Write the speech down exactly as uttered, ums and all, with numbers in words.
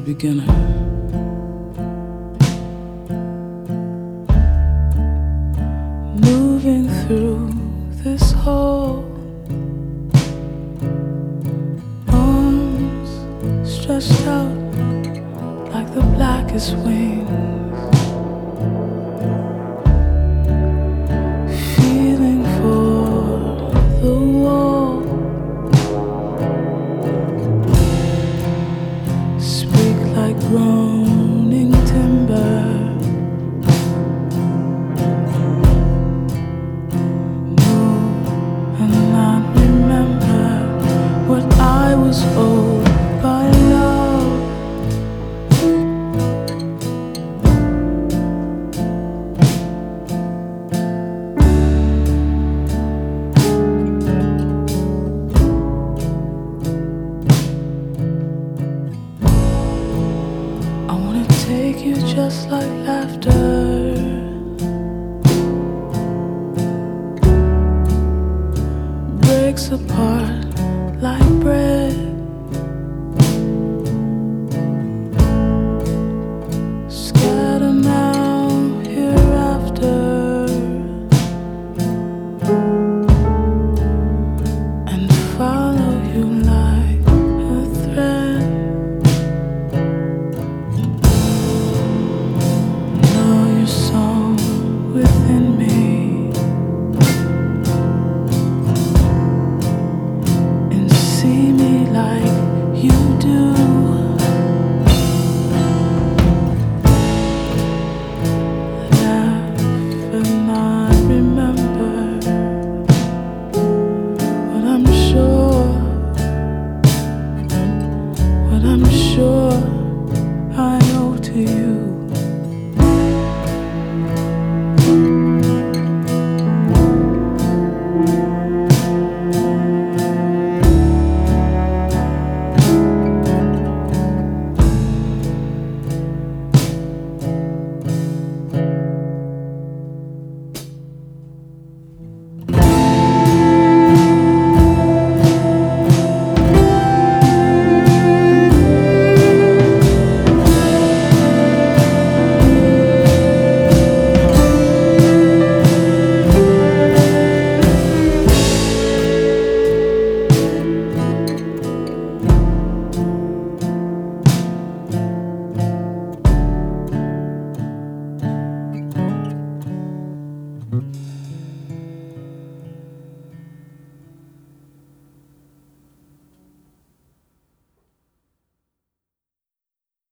beginner. Moving through this hall, arms stretched out like the blackest wings, feeling for the wall. Speak like groaning timber, move and not remember what I was owed by love. I wanna take you just like laughter, breaks apart